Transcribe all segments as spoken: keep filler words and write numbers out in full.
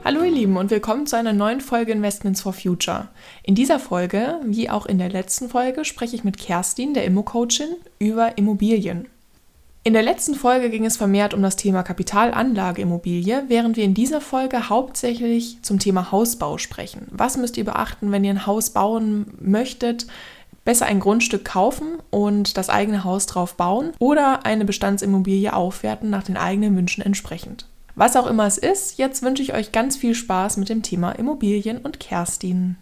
Hallo ihr Lieben und willkommen zu einer neuen Folge Investments for Future. In dieser Folge, wie auch in der letzten Folge, spreche ich mit Kerstin, der Immo-Coachin, über Immobilien. In der letzten Folge ging es vermehrt um das Thema Kapitalanlageimmobilie, während wir in dieser Folge hauptsächlich zum Thema Hausbau sprechen. Was müsst ihr beachten, wenn ihr ein Haus bauen möchtet? Besser ein Grundstück kaufen und das eigene Haus drauf bauen oder eine Bestandsimmobilie aufwerten nach den eigenen Wünschen entsprechend. Was auch immer es ist, jetzt wünsche ich euch ganz viel Spaß mit dem Thema Immobilien und Kerstin.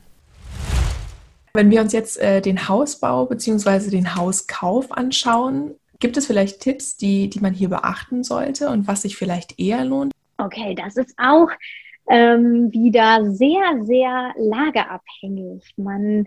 Wenn wir uns jetzt äh, den Hausbau bzw. den Hauskauf anschauen, gibt es vielleicht Tipps, die, die man hier beachten sollte und was sich vielleicht eher lohnt? Okay, das ist auch ähm, wieder sehr, sehr lageabhängig. Man,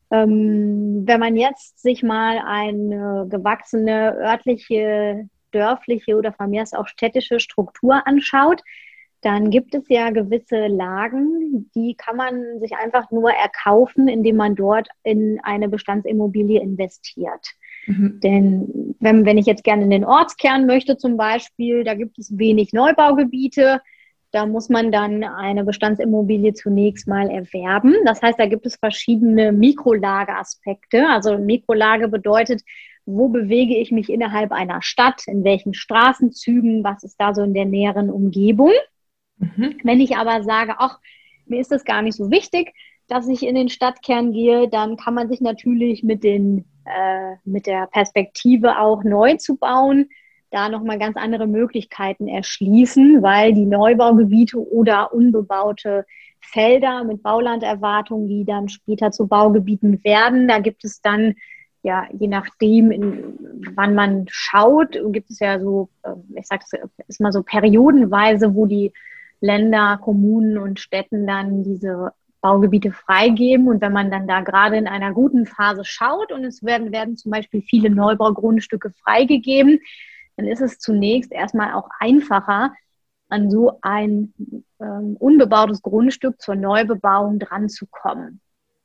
ähm, wenn man jetzt sich mal eine gewachsene örtliche, dörfliche oder von mir aus auch städtische Struktur anschaut, dann gibt es ja gewisse Lagen, die kann man sich einfach nur erkaufen, indem man dort in eine Bestandsimmobilie investiert. Mhm. Denn wenn, wenn ich jetzt gerne in den Ortskern möchte zum Beispiel, da gibt es wenig Neubaugebiete, da muss man dann eine Bestandsimmobilie zunächst mal erwerben. Das heißt, da gibt es verschiedene Mikrolageaspekte. Also Mikrolage bedeutet, wo bewege ich mich innerhalb einer Stadt, in welchen Straßenzügen, was ist da so in der näheren Umgebung. Mhm. Wenn ich aber sage, ach, mir ist das gar nicht so wichtig, dass ich in den Stadtkern gehe, dann kann man sich natürlich mit, den, äh, mit der Perspektive auch neu zu bauen, da nochmal ganz andere Möglichkeiten erschließen, weil die Neubaugebiete oder unbebaute Felder mit Baulanderwartung, die dann später zu Baugebieten werden, da gibt es dann, ja, je nachdem, in, wann man schaut, gibt es ja so, ich sage es ist mal so periodenweise, wo die Länder, Kommunen und Städten dann diese Baugebiete freigeben. Und wenn man dann da gerade in einer guten Phase schaut und es werden, werden zum Beispiel viele Neubaugrundstücke freigegeben, dann ist es zunächst erstmal auch einfacher, an so ein ähm, unbebautes Grundstück zur Neubebauung dran zu kommen.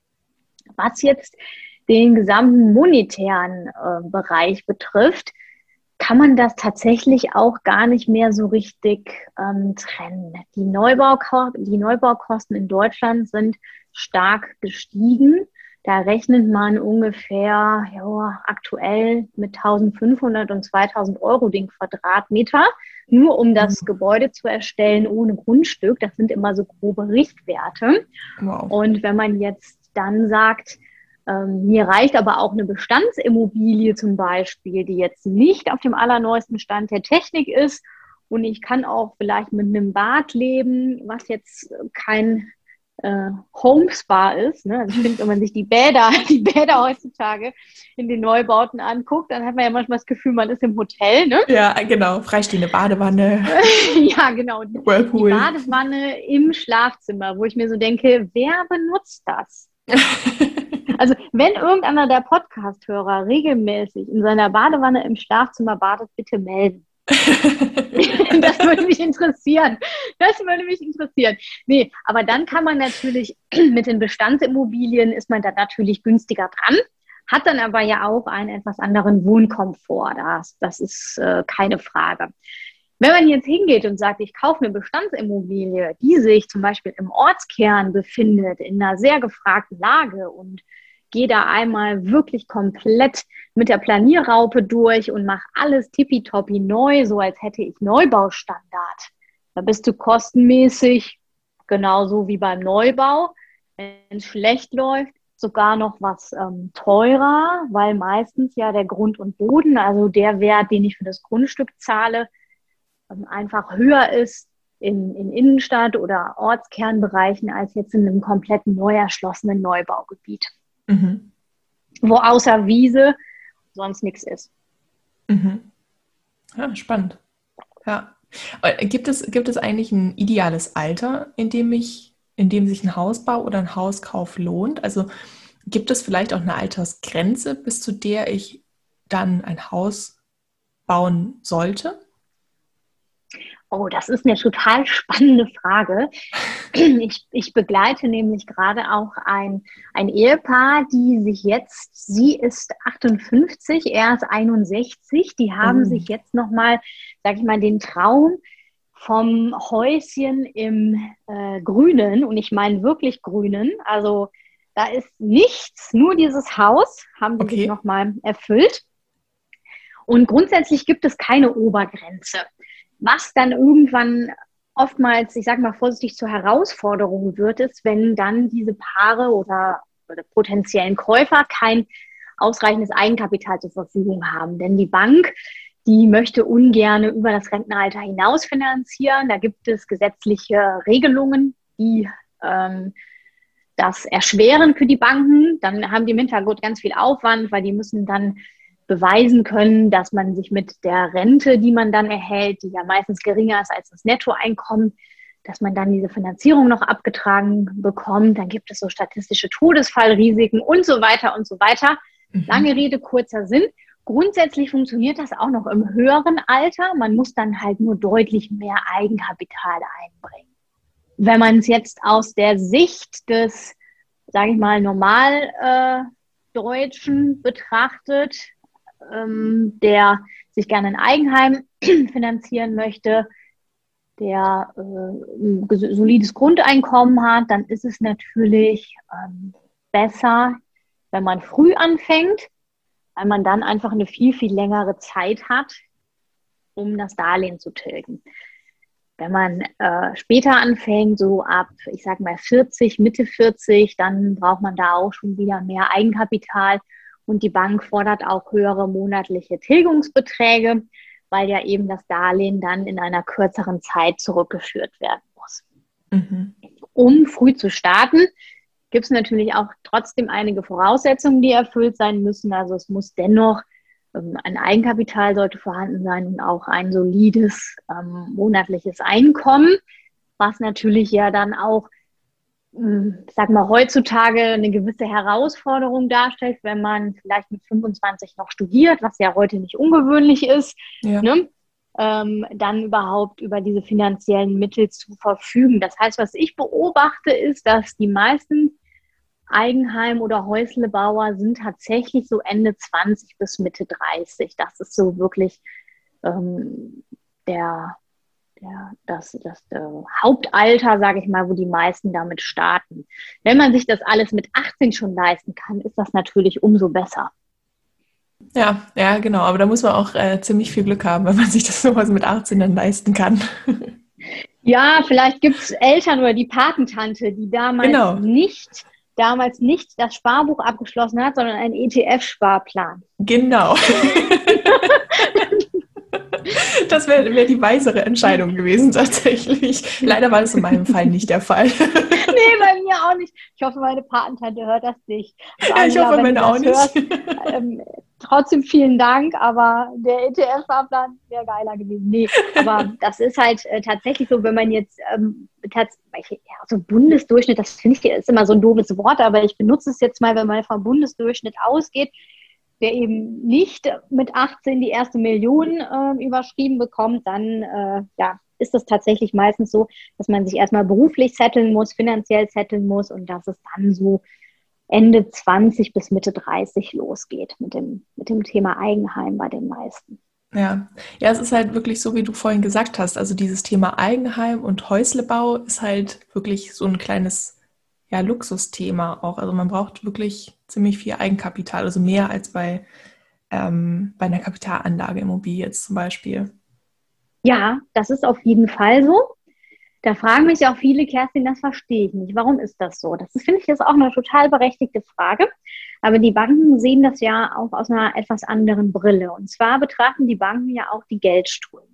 Was jetzt den gesamten monetären äh, Bereich betrifft, kann man das tatsächlich auch gar nicht mehr so richtig ähm, trennen. Die, Neubauko- die Neubaukosten in Deutschland sind stark gestiegen. Da rechnet man ungefähr ja, aktuell mit eintausendfünfhundert und zweitausend Euro den Quadratmeter, nur um das mhm. Gebäude zu erstellen ohne Grundstück. Das sind immer so grobe Richtwerte. Wow. Und wenn man jetzt dann sagt, Ähm, mir reicht aber auch eine Bestandsimmobilie zum Beispiel, die jetzt nicht auf dem allerneuesten Stand der Technik ist und ich kann auch vielleicht mit einem Bad leben, was jetzt kein äh, Homespa ist. Ne? Also ich finde, wenn man sich die Bäder, die Bäder heutzutage in den Neubauten anguckt, dann hat man ja manchmal das Gefühl, man ist im Hotel. Ne? Ja, genau. Freistehende Badewanne. Ja, genau. Whirlpool. Die Badewanne im Schlafzimmer, wo ich mir so denke, wer benutzt das? Also wenn irgendeiner der Podcast-Hörer regelmäßig in seiner Badewanne im Schlafzimmer badet, bitte melden. Das würde mich interessieren. Das würde mich interessieren. Nee, aber dann kann man natürlich mit den Bestandsimmobilien ist man dann natürlich günstiger dran, hat dann aber ja auch einen etwas anderen Wohnkomfort. Das, das ist äh, keine Frage. Wenn man jetzt hingeht und sagt, ich kaufe eine Bestandsimmobilie, die sich zum Beispiel im Ortskern befindet, in einer sehr gefragten Lage und gehe da einmal wirklich komplett mit der Planierraupe durch und mache alles tippitoppi neu, so als hätte ich Neubaustandard. Da bist du kostenmäßig genauso wie beim Neubau. Wenn es schlecht läuft, sogar noch was ähm, teurer, weil meistens ja der Grund und Boden, also der Wert, den ich für das Grundstück zahle, einfach höher ist in, in Innenstadt- oder Ortskernbereichen als jetzt in einem kompletten neu erschlossenen Neubaugebiet, mhm. wo außer Wiese sonst nichts ist. Mhm. Ja, spannend. Ja. Gibt es, gibt es eigentlich ein ideales Alter, in dem ich, in dem sich ein Hausbau oder ein Hauskauf lohnt? Also gibt es vielleicht auch eine Altersgrenze, bis zu der ich dann ein Haus bauen sollte? Oh, das ist eine total spannende Frage. Ich, ich begleite nämlich gerade auch ein, ein Ehepaar, die sich jetzt, sie ist achtundfünfzig, er ist einundsechzig, die haben mhm. sich jetzt nochmal, sag ich mal, den Traum vom Häuschen im äh, Grünen, und ich meine wirklich Grünen, also da ist nichts, nur dieses Haus, haben die Okay. sich nochmal erfüllt. Und grundsätzlich gibt es keine Obergrenze, was dann irgendwann oftmals, ich sage mal vorsichtig, zur Herausforderung wird, ist, wenn dann diese Paare oder, oder potenziellen Käufer kein ausreichendes Eigenkapital zur Verfügung haben. Denn die Bank, die möchte ungern über das Rentenalter hinaus finanzieren. Da gibt es gesetzliche Regelungen, die ähm, das erschweren für die Banken. Dann haben die im Hintergrund ganz viel Aufwand, weil die müssen dann beweisen können, dass man sich mit der Rente, die man dann erhält, die ja meistens geringer ist als das Nettoeinkommen, dass man dann diese Finanzierung noch abgetragen bekommt. Dann gibt es so statistische Todesfallrisiken und so weiter und so weiter. Mhm. Lange Rede, kurzer Sinn. Grundsätzlich funktioniert das auch noch im höheren Alter. Man muss dann halt nur deutlich mehr Eigenkapital einbringen. Wenn man es jetzt aus der Sicht des, sage ich mal, Normaldeutschen äh, betrachtet, ähm, der sich gerne ein Eigenheim finanzieren möchte, der äh, ein solides Grundeinkommen hat, dann ist es natürlich ähm, besser, wenn man früh anfängt, weil man dann einfach eine viel, viel längere Zeit hat, um das Darlehen zu tilgen. Wenn man äh, später anfängt, so ab, ich sag mal vierzig, Mitte vierzig, dann braucht man da auch schon wieder mehr Eigenkapital und die Bank fordert auch höhere monatliche Tilgungsbeträge, weil ja eben das Darlehen dann in einer kürzeren Zeit zurückgeführt werden muss. Mhm. Um früh zu starten, gibt es natürlich auch trotzdem einige Voraussetzungen, die erfüllt sein müssen. Also es muss dennoch ein Eigenkapital sollte vorhanden sein und auch ein solides ähm, monatliches Einkommen, was natürlich ja dann auch, ähm, sag mal, heutzutage eine gewisse Herausforderung darstellt, wenn man vielleicht mit fünfundzwanzig noch studiert, was ja heute nicht ungewöhnlich ist, ja. ne? ähm, dann überhaupt über diese finanziellen Mittel zu verfügen. Das heißt, was ich beobachte, ist, dass die meisten Eigenheim- oder Häuslebauer sind tatsächlich so Ende zwanzig bis Mitte dreißig. Das ist so wirklich ähm, der, der, das, das äh, Hauptalter, sage ich mal, wo die meisten damit starten. Wenn man sich das alles mit achtzehn schon leisten kann, ist das natürlich umso besser. Ja, ja, genau. Aber da muss man auch äh, ziemlich viel Glück haben, wenn man sich das sowas mit achtzehn dann leisten kann. Ja, vielleicht gibt es Eltern oder die Patentante, die damals genau. nicht... damals nicht das Sparbuch abgeschlossen hat, sondern einen E T F-Sparplan. Genau. Das wäre wär die weisere Entscheidung gewesen tatsächlich. Leider war das in meinem Fall nicht der Fall. Nee, bei mir auch nicht. Ich hoffe, meine Patentante hört das nicht. Also, ja, ich Angela, hoffe, meine auch nicht. Hörst, ähm, trotzdem vielen Dank, aber der E T F-Sparplan wäre geiler gewesen. Nee, aber das ist halt äh, tatsächlich so, wenn man jetzt ähm, tatsächlich, ja, so Bundesdurchschnitt, das finde ich ist immer so ein doofes Wort, aber ich benutze es jetzt mal, wenn man vom Bundesdurchschnitt ausgeht, der eben nicht mit achtzehn die erste Million äh, überschrieben bekommt, dann äh, ja, ist es tatsächlich meistens so, dass man sich erstmal beruflich setteln muss, finanziell setteln muss und dass es dann so Ende zwanzig bis Mitte dreißig losgeht mit dem, mit dem Thema Eigenheim bei den meisten. Ja. ja, es ist halt wirklich so, wie du vorhin gesagt hast, also dieses Thema Eigenheim und Häuslebau ist halt wirklich so ein kleines ja, Luxusthema auch. Also man braucht wirklich ziemlich viel Eigenkapital, also mehr als bei, ähm, bei einer Kapitalanlage Immobilie jetzt zum Beispiel. Ja, das ist auf jeden Fall so. Da fragen mich auch viele, Kerstin, das verstehe ich nicht. Warum ist das so? Das finde ich, ist auch eine total berechtigte Frage. Aber die Banken sehen das ja auch aus einer etwas anderen Brille. Und zwar betrachten die Banken ja auch die Geldströme.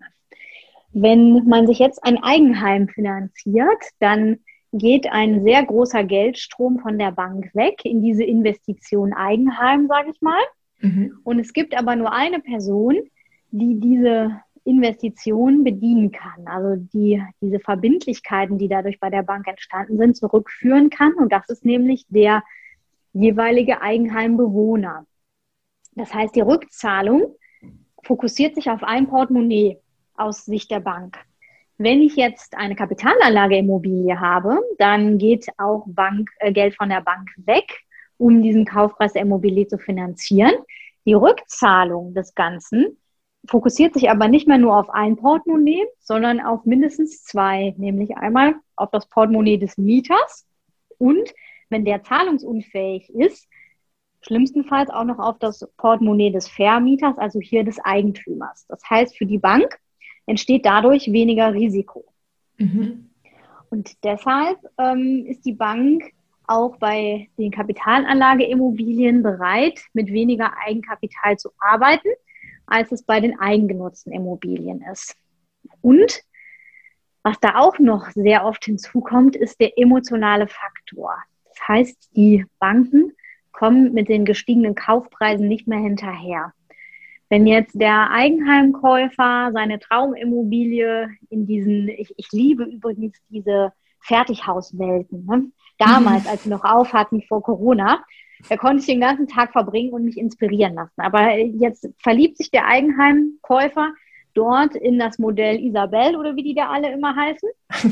Wenn man sich jetzt ein Eigenheim finanziert, dann geht ein sehr großer Geldstrom von der Bank weg in diese Investition Eigenheim, sage ich mal. Mhm. Und es gibt aber nur eine Person, die diese Investitionen bedienen kann, also die diese Verbindlichkeiten, die dadurch bei der Bank entstanden sind, zurückführen kann. Und das ist nämlich der jeweilige Eigenheimbewohner. Das heißt, die Rückzahlung fokussiert sich auf ein Portemonnaie aus Sicht der Bank. Wenn ich jetzt eine Kapitalanlageimmobilie habe, dann geht auch Bank, äh, Geld von der Bank weg, um diesen Kaufpreis der Immobilie zu finanzieren. Die Rückzahlung des Ganzen fokussiert sich aber nicht mehr nur auf ein Portemonnaie, sondern auf mindestens zwei, nämlich einmal auf das Portemonnaie des Mieters und, wenn der zahlungsunfähig ist, schlimmstenfalls auch noch auf das Portemonnaie des Vermieters, also hier des Eigentümers. Das heißt, für die Bank entsteht dadurch weniger Risiko. Mhm. Und deshalb ähm, ist die Bank auch bei den Kapitalanlageimmobilien bereit, mit weniger Eigenkapital zu arbeiten, als es bei den eigengenutzten Immobilien ist. Und was da auch noch sehr oft hinzukommt, ist der emotionale Faktor. Das heißt, die Banken kommen mit den gestiegenen Kaufpreisen nicht mehr hinterher. Wenn jetzt der Eigenheimkäufer seine Traumimmobilie in diesen, ich, ich liebe übrigens diese Fertighauswelten, ne? Damals, als sie noch auf hatten vor Corona, da konnte ich den ganzen Tag verbringen und mich inspirieren lassen. Aber jetzt verliebt sich der Eigenheimkäufer dort in das Modell Isabel oder wie die da alle immer heißen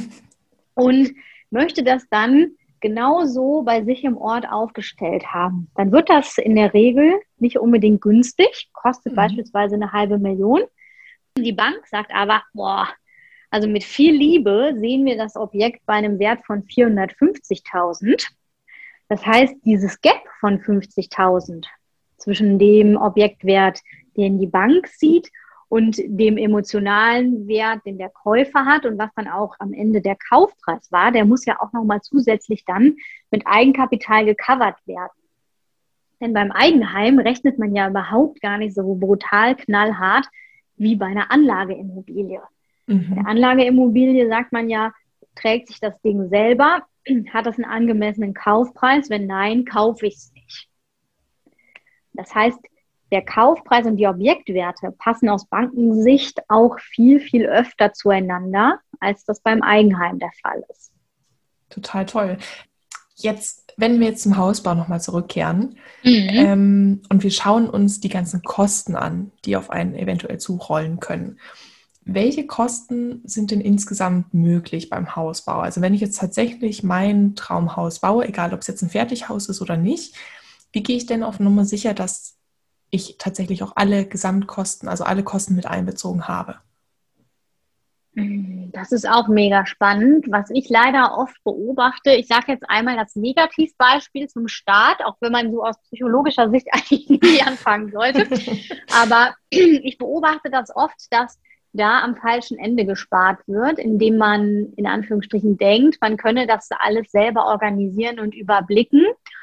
und möchte das dann genauso bei sich im Ort aufgestellt haben. Dann wird das in der Regel nicht unbedingt günstig, kostet mhm. beispielsweise eine halbe Million. Die Bank sagt aber, boah, also mit viel Liebe sehen wir das Objekt bei einem Wert von vierhundertfünfzigtausend. Das heißt, dieses Gap von fünfzigtausend zwischen dem Objektwert, den die Bank sieht, und dem emotionalen Wert, den der Käufer hat und was dann auch am Ende der Kaufpreis war, der muss ja auch nochmal zusätzlich dann mit Eigenkapital gecovert werden. Denn beim Eigenheim rechnet man ja überhaupt gar nicht so brutal knallhart wie bei einer Anlageimmobilie. Mhm. Bei der Anlageimmobilie sagt man ja, trägt sich das Ding selber, hat das einen angemessenen Kaufpreis? Wenn nein, kaufe ich es nicht. Das heißt, der Kaufpreis und die Objektwerte passen aus Bankensicht auch viel, viel öfter zueinander, als das beim Eigenheim der Fall ist. Total toll. Jetzt, wenn wir jetzt zum Hausbau nochmal zurückkehren mhm. ähm, und wir schauen uns die ganzen Kosten an, die auf einen eventuell zurollen können. Welche Kosten sind denn insgesamt möglich beim Hausbau? Also wenn ich jetzt tatsächlich mein Traumhaus baue, egal ob es jetzt ein Fertighaus ist oder nicht, wie gehe ich denn auf Nummer sicher, dass ich tatsächlich auch alle Gesamtkosten, also alle Kosten mit einbezogen habe? Das ist auch mega spannend, was ich leider oft beobachte. Ich sage jetzt einmal das Negativbeispiel zum Start, auch wenn man so aus psychologischer Sicht eigentlich nie anfangen sollte. Aber ich beobachte das oft, dass da am falschen Ende gespart wird, indem man in Anführungsstrichen denkt, man könne das alles selber organisieren und überblicken.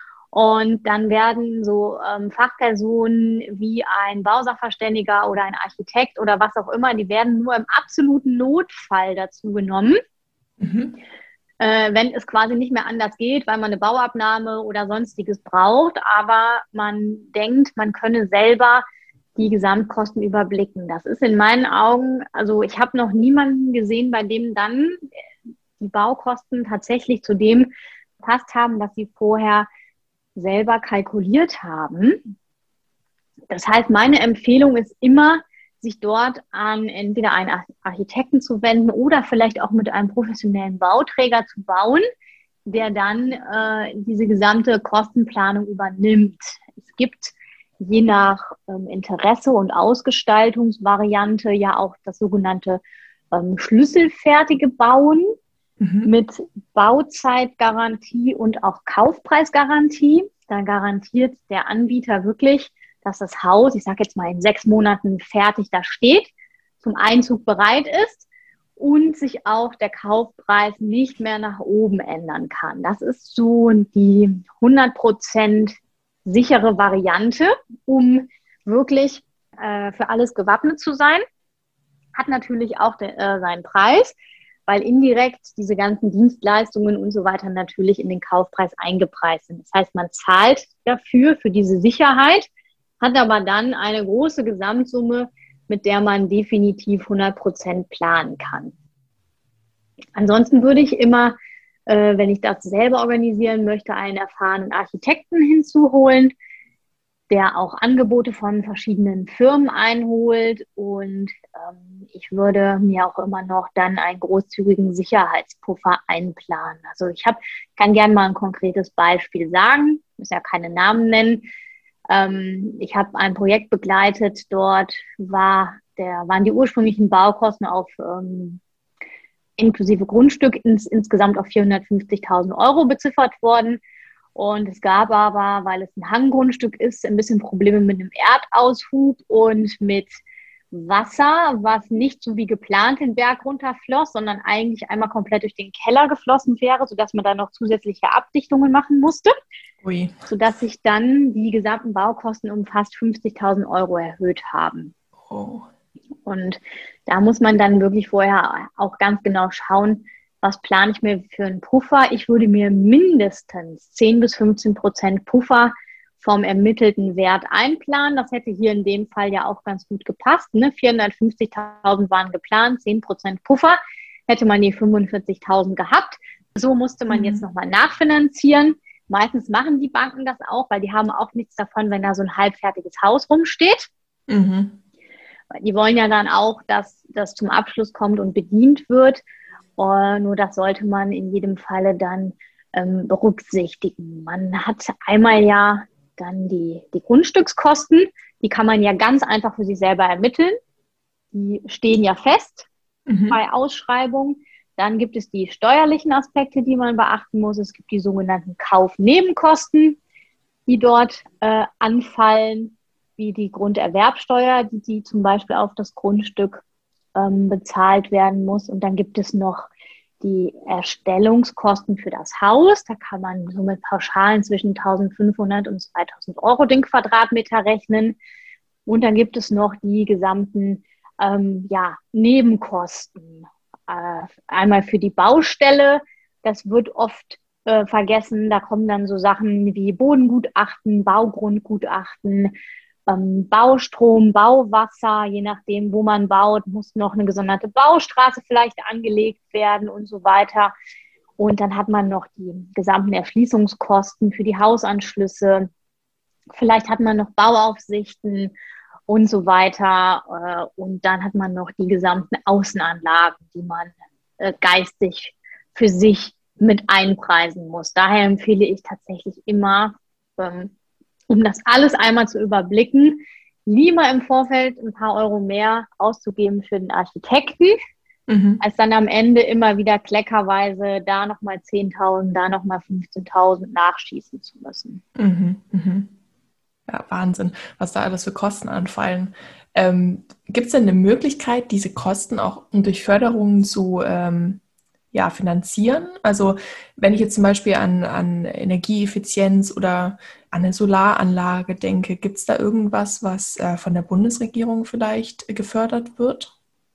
Und dann werden so ähm, Fachpersonen wie ein Bausachverständiger oder ein Architekt oder was auch immer, die werden nur im absoluten Notfall dazu genommen, mhm. äh, wenn es quasi nicht mehr anders geht, weil man eine Bauabnahme oder sonstiges braucht. Aber man denkt, man könne selber die Gesamtkosten überblicken. Das ist in meinen Augen, also ich habe noch niemanden gesehen, bei dem dann die Baukosten tatsächlich zu dem gepasst haben, was sie vorher selber kalkuliert haben. Das heißt, meine Empfehlung ist immer, sich dort an entweder einen Architekten zu wenden oder vielleicht auch mit einem professionellen Bauträger zu bauen, der dann äh, diese gesamte Kostenplanung übernimmt. Es gibt je nach ähm, Interesse und Ausgestaltungsvariante ja auch das sogenannte ähm, schlüsselfertige Bauen mhm. mit Bauzeitgarantie und auch Kaufpreisgarantie. Da garantiert der Anbieter wirklich, dass das Haus, ich sage jetzt mal in sechs Monaten fertig da steht, zum Einzug bereit ist und sich auch der Kaufpreis nicht mehr nach oben ändern kann. Das ist so die hundert Prozent sichere Variante, um wirklich äh, für alles gewappnet zu sein. Hat natürlich auch de, äh, seinen Preis, weil indirekt diese ganzen Dienstleistungen und so weiter natürlich in den Kaufpreis eingepreist sind. Das heißt, man zahlt dafür, für diese Sicherheit, hat aber dann eine große Gesamtsumme, mit der man definitiv hundert Prozent planen kann. Ansonsten würde ich immer, äh, wenn ich das selber organisieren möchte, einen erfahrenen Architekten hinzuholen, der auch Angebote von verschiedenen Firmen einholt. Und ähm, ich würde mir auch immer noch dann einen großzügigen Sicherheitspuffer einplanen. Also ich hab, kann gerne mal ein konkretes Beispiel sagen, ich muss ja keine Namen nennen. Ähm, ich habe ein Projekt begleitet, dort war der, waren die ursprünglichen Baukosten auf ähm, inklusive Grundstück ins, insgesamt auf vierhundertfünfzigtausend Euro beziffert worden. Und es gab aber, weil es ein Hanggrundstück ist, ein bisschen Probleme mit einem Erdaushub und mit Wasser, was nicht so wie geplant den Berg runterfloss, sondern eigentlich einmal komplett durch den Keller geflossen wäre, sodass man da noch zusätzliche Abdichtungen machen musste. Ui. Sodass sich dann die gesamten Baukosten um fast fünfzigtausend Euro erhöht haben. Oh. Und da muss man dann wirklich vorher auch ganz genau schauen, was plane ich mir für einen Puffer. Ich würde mir mindestens zehn bis fünfzehn Prozent Puffer vom ermittelten Wert einplanen. Das hätte hier in dem Fall ja auch ganz gut gepasst. Ne? vierhundertfünfzigtausend waren geplant, zehn Prozent Puffer, hätte man die fünfundvierzigtausend gehabt. So musste man mhm. jetzt nochmal nachfinanzieren. Meistens machen die Banken das auch, weil die haben auch nichts davon, wenn da so ein halbfertiges Haus rumsteht. Mhm. Die wollen ja dann auch, dass das zum Abschluss kommt und bedient wird. Uh, nur das sollte man in jedem Falle dann ähm, berücksichtigen. Man hat einmal ja dann die, die Grundstückskosten, die kann man ja ganz einfach für sich selber ermitteln. Die stehen ja fest mhm. bei Ausschreibung. Dann gibt es die steuerlichen Aspekte, die man beachten muss. Es gibt die sogenannten Kaufnebenkosten, die dort äh, anfallen, wie die Grunderwerbsteuer, die, die zum Beispiel auf das Grundstück bezahlt werden muss. Und dann gibt es noch die Erstellungskosten für das Haus. Da kann man so mit Pauschalen zwischen eintausendfünfhundert und zweitausend Euro den Quadratmeter rechnen. Und dann gibt es noch die gesamten ähm, ja, Nebenkosten. Äh, einmal für die Baustelle. Das wird oft äh, vergessen. Da kommen dann so Sachen wie Bodengutachten, Baugrundgutachten, Ähm, Baustrom, Bauwasser, je nachdem, wo man baut, muss noch eine gesonderte Baustraße vielleicht angelegt werden und so weiter. Und dann hat man noch die gesamten Erschließungskosten für die Hausanschlüsse. Vielleicht hat man noch Bauaufsichten und so weiter. Und dann hat man noch die gesamten Außenanlagen, die man geistig für sich mit einpreisen muss. Daher empfehle ich tatsächlich immer, um das alles einmal zu überblicken, lieber im Vorfeld ein paar Euro mehr auszugeben für den Architekten, mhm. als dann am Ende immer wieder kleckerweise da nochmal zehntausend, da nochmal fünfzehntausend nachschießen zu müssen. Mhm. Mhm. Ja, Wahnsinn, was da alles für Kosten anfallen. Ähm, gibt es denn eine Möglichkeit, diese Kosten auch durch Förderungen zu ähm, ja, finanzieren? Also wenn ich jetzt zum Beispiel an, an Energieeffizienz oder an eine Solaranlage denke, gibt es da irgendwas, was äh, von der Bundesregierung vielleicht gefördert wird?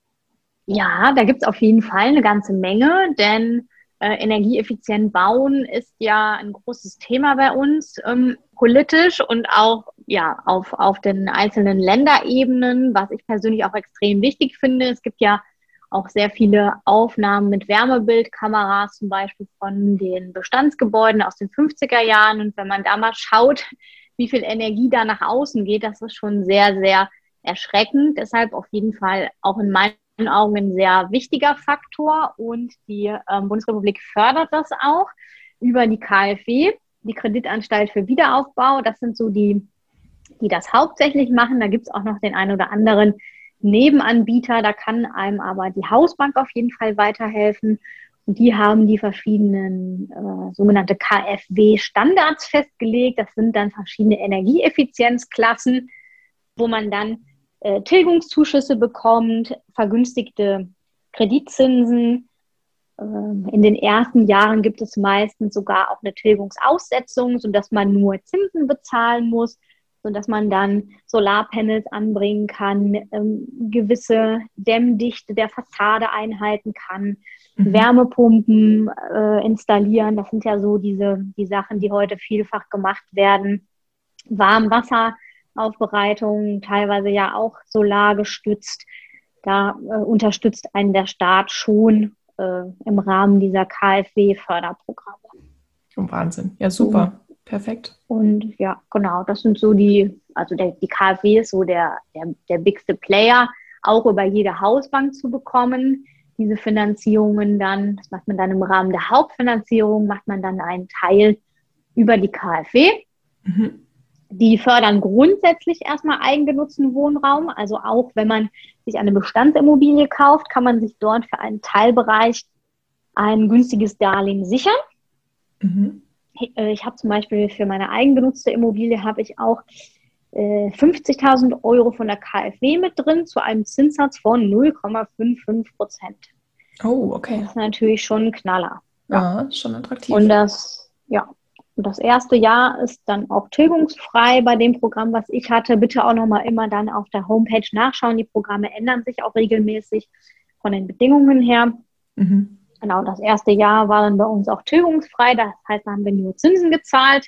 Ja, da gibt es auf jeden Fall eine ganze Menge, denn äh, energieeffizient bauen ist ja ein großes Thema bei uns ähm, politisch und auch ja, auf, auf den einzelnen Länderebenen, was ich persönlich auch extrem wichtig finde. Es gibt ja auch sehr viele Aufnahmen mit Wärmebildkameras, zum Beispiel von den Bestandsgebäuden aus den fünfziger Jahren. Und wenn man da mal schaut, wie viel Energie da nach außen geht, das ist schon sehr, sehr erschreckend. Deshalb auf jeden Fall auch in meinen Augen ein sehr wichtiger Faktor. Und die ähm, Bundesrepublik fördert das auch über die K f W, die Kreditanstalt für Wiederaufbau. Das sind so die, die das hauptsächlich machen. Da gibt es auch noch den einen oder anderen Nebenanbieter, da kann einem aber die Hausbank auf jeden Fall weiterhelfen. Und die haben die verschiedenen äh, sogenannte K f W-Standards festgelegt. Das sind dann verschiedene Energieeffizienzklassen, wo man dann äh, Tilgungszuschüsse bekommt, vergünstigte Kreditzinsen. Ähm, in den ersten Jahren gibt es meistens sogar auch eine Tilgungsaussetzung, sodass man nur Zinsen bezahlen muss, sodass man dann Solarpanels anbringen kann, ähm, gewisse Dämmdichte der Fassade einhalten kann, mhm. Wärmepumpen äh, installieren. Das sind ja so diese die Sachen, die heute vielfach gemacht werden. Warmwasseraufbereitung, teilweise ja auch solargestützt. Da äh, unterstützt einen der Staat schon äh, im Rahmen dieser K f W-Förderprogramme. Oh, Wahnsinn. Ja, super. So. Perfekt. Und ja, genau, das sind so die, also der, die K f W ist so der, der, der bigste Player, auch über jede Hausbank zu bekommen. Diese Finanzierungen dann, das macht man dann im Rahmen der Hauptfinanzierung, macht man dann einen Teil über die K f W. Mhm. Die fördern grundsätzlich erstmal eigengenutzten Wohnraum. Also auch wenn man sich eine Bestandsimmobilie kauft, kann man sich dort für einen Teilbereich ein günstiges Darlehen sichern. Mhm. Ich habe zum Beispiel für meine eigengenutzte Immobilie habe ich auch äh, fünfzigtausend Euro von der KfW mit drin zu einem Zinssatz von null Komma fünfundfünfzig Prozent. Oh, okay. Das ist natürlich schon ein Knaller. Ja, ja, schon attraktiv. Und das, ja, und das erste Jahr ist dann auch tilgungsfrei bei dem Programm, was ich hatte. Bitte auch nochmal immer dann auf der Homepage nachschauen. Die Programme ändern sich auch regelmäßig von den Bedingungen her. Mhm. Genau, das erste Jahr war dann bei uns auch tilgungsfrei. Das heißt, da haben wir nur Zinsen gezahlt.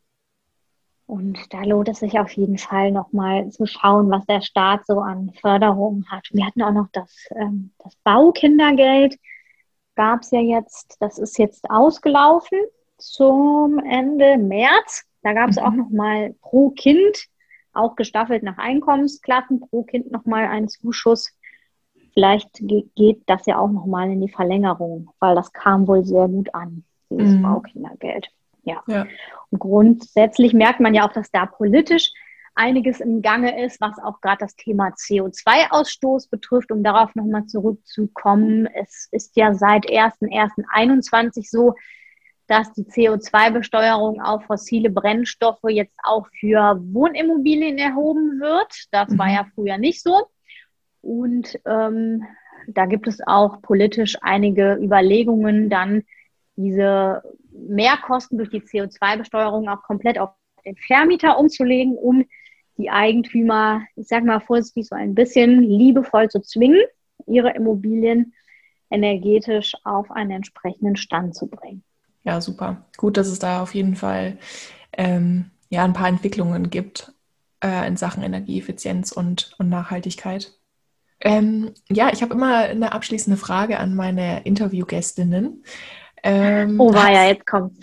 Und da lohnt es sich auf jeden Fall nochmal zu schauen, was der Staat so an Förderungen hat. Wir hatten auch noch das, ähm, das Baukindergeld. Gab es ja jetzt, das ist jetzt ausgelaufen zum Ende März. Da gab es mhm. auch nochmal pro Kind, auch gestaffelt nach Einkommensklassen, pro Kind nochmal einen Zuschuss. Vielleicht geht das ja auch nochmal in die Verlängerung, weil das kam wohl sehr gut an, dieses mhm. Baukindergeld. Ja. ja. Und grundsätzlich merkt man ja auch, dass da politisch einiges im Gange ist, was auch gerade das Thema C O zwei Ausstoß betrifft, um darauf nochmal zurückzukommen. Es ist ja seit erster erster einundzwanzig so, dass die C O zwei Besteuerung auf fossile Brennstoffe jetzt auch für Wohnimmobilien erhoben wird. Das mhm. war ja früher nicht so. Und ähm, da gibt es auch politisch einige Überlegungen, dann diese Mehrkosten durch die C O zwei Besteuerung auch komplett auf den Vermieter umzulegen, um die Eigentümer, ich sage mal vorsichtig, so ein bisschen liebevoll zu zwingen, ihre Immobilien energetisch auf einen entsprechenden Stand zu bringen. Ja, super. Gut, dass es da auf jeden Fall ähm, ja, ein paar Entwicklungen gibt äh, in Sachen Energieeffizienz und, und Nachhaltigkeit. Ähm, ja, ich habe immer eine abschließende Frage an meine Interviewgästinnen. Ähm, oh, war ja, jetzt kommt's.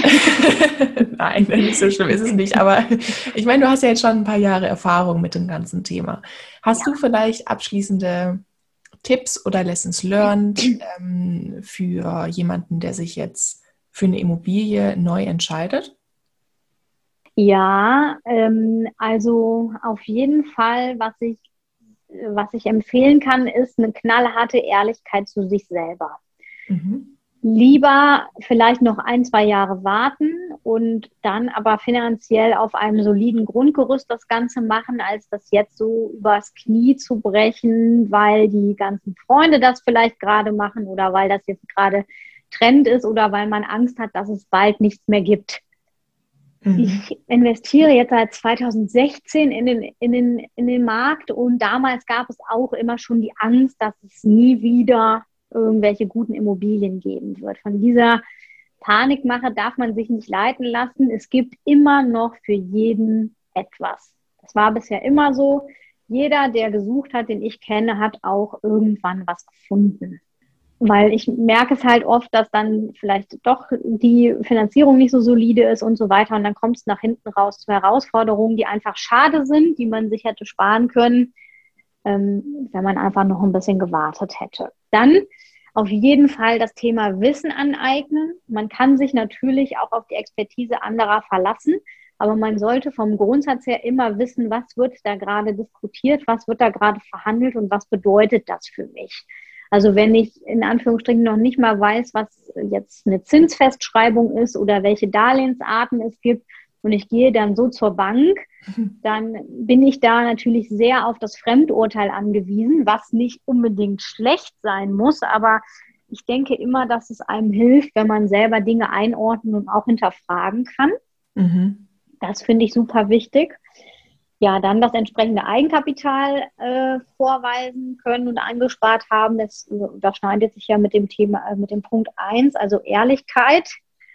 Nein, nicht so schlimm ist es nicht. Aber ich meine, du hast ja jetzt schon ein paar Jahre Erfahrung mit dem ganzen Thema. Hast ja. du vielleicht abschließende Tipps oder Lessons learned ähm, für jemanden, der sich jetzt für eine Immobilie neu entscheidet? Ja, ähm, also auf jeden Fall, was ich Was ich empfehlen kann, ist eine knallharte Ehrlichkeit zu sich selber. Mhm. Lieber vielleicht noch ein, zwei Jahre warten und dann aber finanziell auf einem soliden Grundgerüst das Ganze machen, als das jetzt so übers Knie zu brechen, weil die ganzen Freunde das vielleicht gerade machen oder weil das jetzt gerade Trend ist oder weil man Angst hat, dass es bald nichts mehr gibt. Ich investiere jetzt seit zweitausendsechzehn in den, in, den, in den Markt und damals gab es auch immer schon die Angst, dass es nie wieder irgendwelche guten Immobilien geben wird. Von dieser Panikmache darf man sich nicht leiten lassen. Es gibt immer noch für jeden etwas. Das war bisher immer so. Jeder, der gesucht hat, den ich kenne, hat auch irgendwann was gefunden. Weil ich merke es halt oft, dass dann vielleicht doch die Finanzierung nicht so solide ist und so weiter. Und dann kommt es nach hinten raus zu Herausforderungen, die einfach schade sind, die man sich hätte sparen können, ähm, wenn man einfach noch ein bisschen gewartet hätte. Dann auf jeden Fall das Thema Wissen aneignen. Man kann sich natürlich auch auf die Expertise anderer verlassen, aber man sollte vom Grundsatz her immer wissen, was wird da gerade diskutiert, was wird da gerade verhandelt und was bedeutet das für mich. Also wenn ich in Anführungsstrichen noch nicht mal weiß, was jetzt eine Zinsfestschreibung ist oder welche Darlehensarten es gibt und ich gehe dann so zur Bank, dann bin ich da natürlich sehr auf das Fremdurteil angewiesen, was nicht unbedingt schlecht sein muss, aber ich denke immer, dass es einem hilft, wenn man selber Dinge einordnen und auch hinterfragen kann. Mhm. Das finde ich super wichtig. Ja, dann das entsprechende Eigenkapital äh, vorweisen können und angespart haben. Das überschneidet sich ja mit dem Thema, äh, mit dem Punkt eins, also Ehrlichkeit.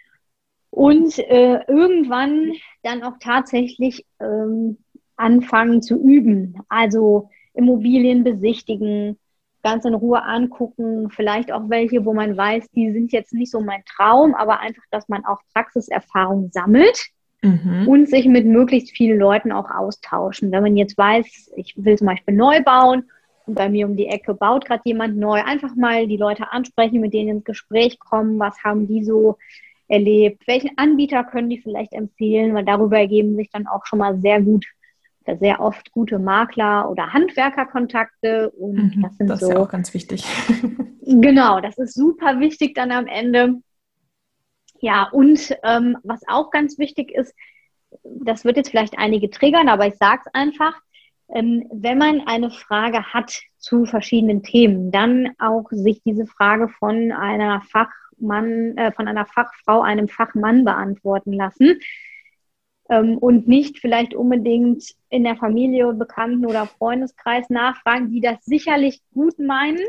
Und äh, irgendwann dann auch tatsächlich ähm, anfangen zu üben. Also Immobilien besichtigen, ganz in Ruhe angucken, vielleicht auch welche, wo man weiß, die sind jetzt nicht so mein Traum, aber einfach, dass man auch Praxiserfahrung sammelt. Mhm. Und sich mit möglichst vielen Leuten auch austauschen. Wenn man jetzt weiß, ich will zum Beispiel neu bauen und bei mir um die Ecke baut gerade jemand neu, einfach mal die Leute ansprechen, mit denen ins Gespräch kommen, was haben die so erlebt? Welchen Anbieter können die vielleicht empfehlen? Weil darüber ergeben sich dann auch schon mal sehr gut, sehr oft gute Makler- oder Handwerkerkontakte. Und Mhm, das sind das ist so, ja auch ganz wichtig. genau, das ist super wichtig dann am Ende. Ja, und ähm, was auch ganz wichtig ist, das wird jetzt vielleicht einige triggern, aber ich sage es einfach, ähm, wenn man eine Frage hat zu verschiedenen Themen, dann auch sich diese Frage von einer Fachmann, äh, von einer Fachfrau, einem Fachmann beantworten lassen ähm, und nicht vielleicht unbedingt in der Familie, Bekannten- oder Freundeskreis nachfragen, die das sicherlich gut meinen,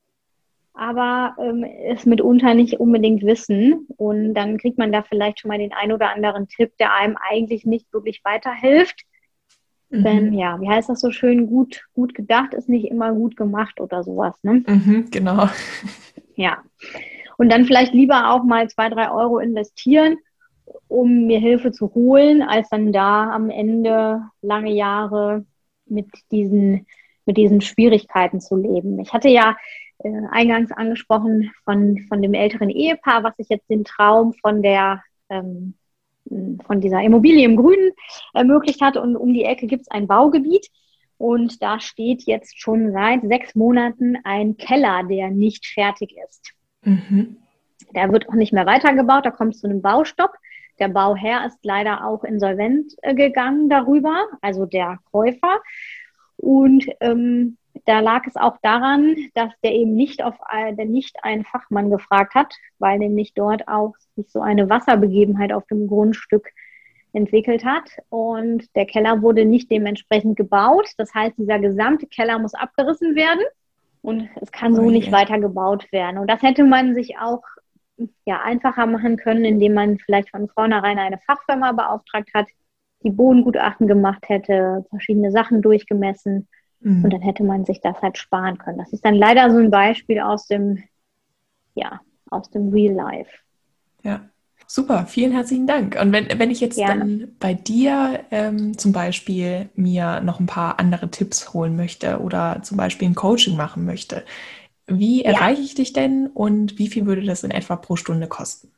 aber ähm, es mitunter nicht unbedingt wissen. Und dann kriegt man da vielleicht schon mal den ein oder anderen Tipp, der einem eigentlich nicht wirklich weiterhilft. Mhm. Denn ja, wie heißt das so schön, gut, gut gedacht ist nicht immer gut gemacht oder sowas, ne? Mhm, genau. Ja. Und dann vielleicht lieber auch mal zwei, drei Euro investieren, um mir Hilfe zu holen, als dann da am Ende lange Jahre mit diesen, mit diesen Schwierigkeiten zu leben. Ich hatte ja äh, eingangs angesprochen von, von dem älteren Ehepaar, was sich jetzt den Traum von der ähm, von dieser Immobilie im Grünen ermöglicht hat. Und um die Ecke gibt es ein Baugebiet. Und da steht jetzt schon seit sechs Monaten ein Keller, der nicht fertig ist. Mhm. Der wird auch nicht mehr weitergebaut. Da kommt es zu einem Baustopp. Der Bauherr ist leider auch insolvent äh, gegangen darüber, also der Käufer. Und ähm, da lag es auch daran, dass der eben nicht auf der nicht einen Fachmann gefragt hat, weil nämlich dort auch sich so eine Wasserbegebenheit auf dem Grundstück entwickelt hat. Und der Keller wurde nicht dementsprechend gebaut. Das heißt, dieser gesamte Keller muss abgerissen werden und es kann so oh nicht weiter gebaut werden. Und das hätte man sich auch ja, einfacher machen können, indem man vielleicht von vornherein eine Fachfirma beauftragt hat, die Bodengutachten gemacht hätte, verschiedene Sachen durchgemessen. Mhm. Und dann hätte man sich das halt sparen können. Das ist dann leider so ein Beispiel aus dem, ja, aus dem Real Life. Ja, super, vielen herzlichen Dank. Und wenn, wenn ich jetzt Gerne. dann bei dir ähm, zum Beispiel mir noch ein paar andere Tipps holen möchte oder zum Beispiel ein Coaching machen möchte, wie ja. erreiche ich dich denn und wie viel würde das in etwa pro Stunde kosten?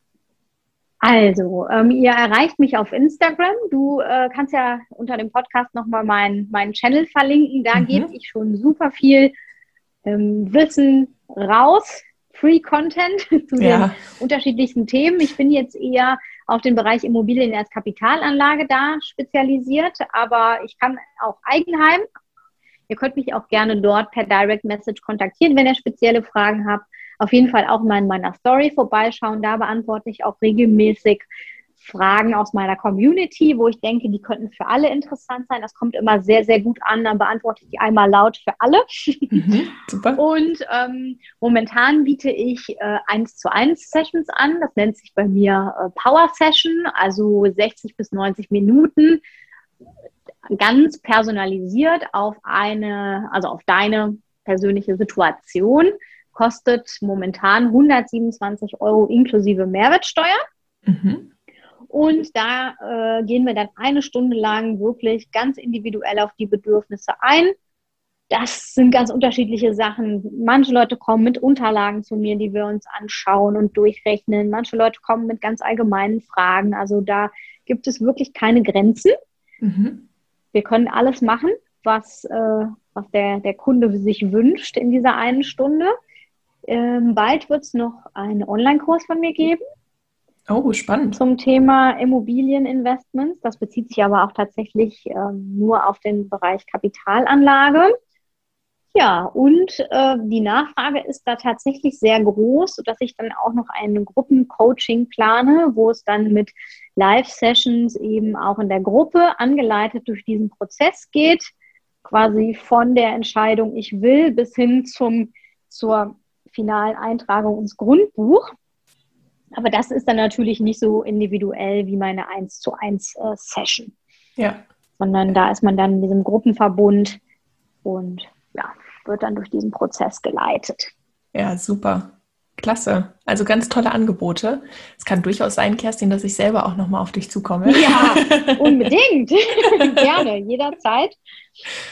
Also, ähm, ihr erreicht mich auf Instagram. Du äh, kannst ja unter dem Podcast nochmal meinen meinen Channel verlinken. Da mhm. gebe ich schon super viel ähm, Wissen raus, Free Content zu ja. den unterschiedlichsten Themen. Ich bin jetzt eher auf den Bereich Immobilien als Kapitalanlage da spezialisiert, aber ich kann auch Eigenheim. Ihr könnt mich auch gerne dort per Direct Message kontaktieren, wenn ihr spezielle Fragen habt. Auf jeden Fall auch mal in meiner Story vorbeischauen. Da beantworte ich auch regelmäßig Fragen aus meiner Community, wo ich denke, die könnten für alle interessant sein. Das kommt immer sehr, sehr gut an. Dann beantworte ich die einmal laut für alle. Mhm, super. Und ähm, momentan biete ich äh, eins zu eins Sessions an. Das nennt sich bei mir äh, Power Session, also sechzig bis neunzig Minuten. Ganz personalisiert auf eine, also auf deine persönliche Situation. Kostet momentan hundertsiebenundzwanzig Euro inklusive Mehrwertsteuer. Mhm. Und da äh, gehen wir dann eine Stunde lang wirklich ganz individuell auf die Bedürfnisse ein. Das sind ganz unterschiedliche Sachen. Manche Leute kommen mit Unterlagen zu mir, die wir uns anschauen und durchrechnen. Manche Leute kommen mit ganz allgemeinen Fragen. Also da gibt es wirklich keine Grenzen. Mhm. Wir können alles machen, was, äh, was der, der Kunde sich wünscht in dieser einen Stunde. Ähm, bald wird es noch einen Online-Kurs von mir geben. Oh, spannend. Zum Thema Immobilieninvestments. Das bezieht sich aber auch tatsächlich ähm, nur auf den Bereich Kapitalanlage. Ja, und äh, die Nachfrage ist da tatsächlich sehr groß, sodass ich dann auch noch ein Gruppencoaching plane, wo es dann mit Live-Sessions eben auch in der Gruppe angeleitet durch diesen Prozess geht. Quasi von der Entscheidung, ich will, bis hin zum, zur finalen Eintragung ins Grundbuch. Aber das ist dann natürlich nicht so individuell wie meine eins zu eins äh, Session. Ja. Sondern da ist man dann in diesem Gruppenverbund und ja, wird dann durch diesen Prozess geleitet. Ja, super. Klasse. Also ganz tolle Angebote. Es kann durchaus sein, Kerstin, dass ich selber auch nochmal auf dich zukomme. Ja, unbedingt. Gerne, jederzeit.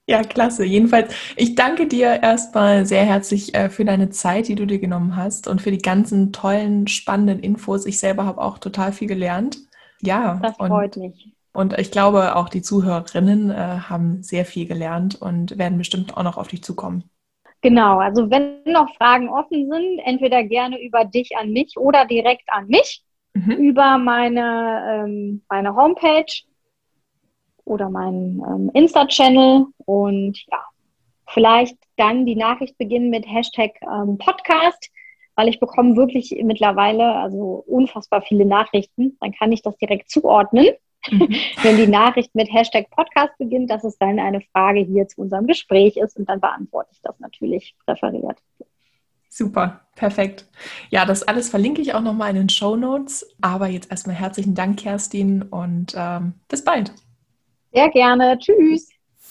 Ja, klasse. Jedenfalls, ich danke dir erstmal sehr herzlich äh, für deine Zeit, die du dir genommen hast und für die ganzen tollen, spannenden Infos. Ich selber habe auch total viel gelernt. Ja, Das und, freut mich. und ich glaube, auch die Zuhörerinnen äh, haben sehr viel gelernt und werden bestimmt auch noch auf dich zukommen. Genau, also wenn noch Fragen offen sind, entweder gerne über dich an mich oder direkt an mich Mhm. über meine, ähm, meine Homepage oder meinen ähm, Insta-Channel und ja, vielleicht dann die Nachricht beginnen mit Hashtag ähm, Podcast, weil ich bekomme wirklich mittlerweile also unfassbar viele Nachrichten. Dann kann ich das direkt zuordnen. Mhm. Wenn die Nachricht mit Hashtag Podcast beginnt, dass es dann eine Frage hier zu unserem Gespräch ist und dann beantworte ich das natürlich präferiert. Super, perfekt. Ja, das alles verlinke ich auch nochmal in den Shownotes. Aber jetzt erstmal herzlichen Dank, Kerstin, und ähm, bis bald. Sehr gerne. Tschüss.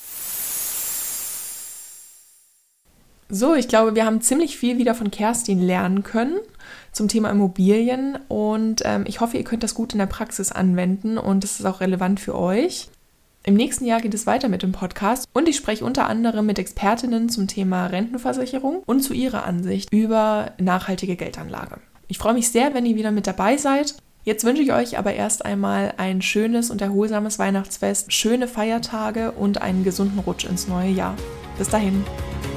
So, ich glaube, wir haben ziemlich viel wieder von Kerstin lernen können zum Thema Immobilien und ähm, ich hoffe, ihr könnt das gut in der Praxis anwenden und es ist auch relevant für euch. Im nächsten Jahr geht es weiter mit dem Podcast und ich spreche unter anderem mit Expertinnen zum Thema Rentenversicherung und zu ihrer Ansicht über nachhaltige Geldanlage. Ich freue mich sehr, wenn ihr wieder mit dabei seid. Jetzt wünsche ich euch aber erst einmal ein schönes und erholsames Weihnachtsfest, schöne Feiertage und einen gesunden Rutsch ins neue Jahr. Bis dahin.